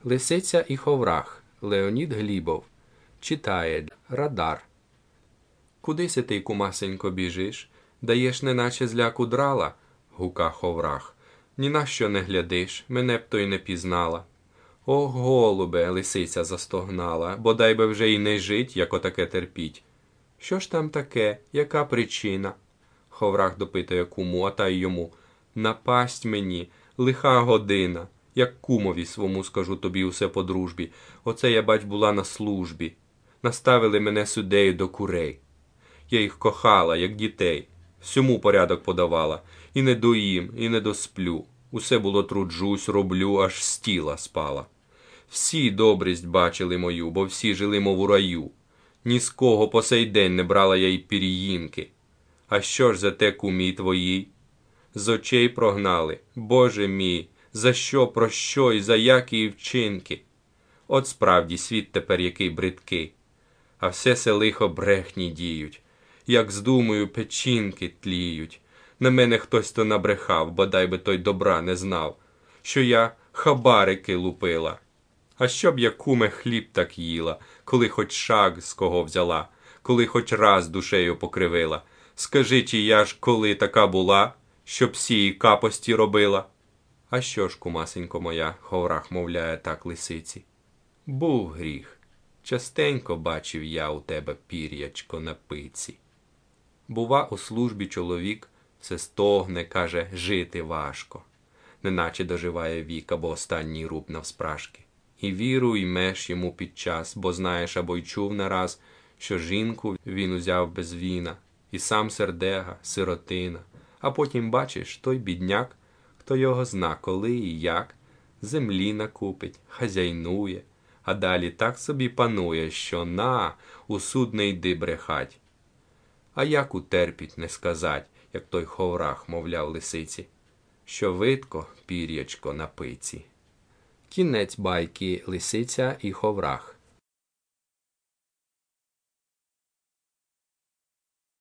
Лисиця і ховрах. Леонід Глібов. Читає Радар. Куди си ти, кумасенько, біжиш? Даєш, неначе зляку драла? Гука ховрах. Ні на що не глядиш, мене б то й не пізнала. О, голубе, лисиця застогнала, бодай би вже й не жить, як отаке терпіть. Що ж там таке? Яка причина? Ховрах допитує куму, а та й йому. Напасть мені, лиха година. Як кумові свому скажу тобі усе по дружбі. Оце я, бач, була на службі. Наставили мене суддею до курей. Я їх кохала, як дітей. Всьому порядок подавала. І не доїм, і не досплю. Усе було труджусь, роблю, аж з тіла спала. Всі добрість бачили мою, бо всі жили, мов у раю. Ні з кого по сей день не брала я й пір'їнки. А що ж за те, кумі твої? З очей прогнали, Боже мій, за що, про що і за які вчинки? От справді світ тепер який бридкий. А все се лихо брехні діють. Як здумаю, печінки тліють. На мене хтось то набрехав, бодай би той добра не знав, що я хабарики лупила. А щоб я, куме, хліб так їла, коли хоч шаг з кого взяла, коли хоч раз душею покривила. Скажи, чи я ж коли така була, щоб сії капості робила? А що ж, кумасенько моя, ховрах мовляє так лисиці? Був гріх. Частенько бачив я у тебе пір'ячко на пиці. Бува, у службі чоловік все стогне, каже, жити важко. Неначе доживає вік або останній руб навспрашки. І віру ймеш йому під час, бо знаєш або й чув нараз, що жінку він узяв без віна, і сам сердега, сиротина. А потім бачиш, той бідняк, хто його зна, коли і як, землі накупить, хазяйнує, а далі так собі панує, що у суд не йди брехать. А як утерпіть не сказать, як той ховрах мовляв лисиці, що видко пір'ячко на пиці. Кінець байки «Лисиця і ховрах».